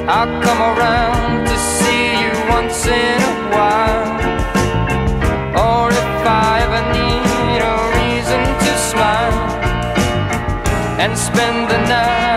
I'll come around to see you once in a while. Or if I ever need a reason to smile and spend the night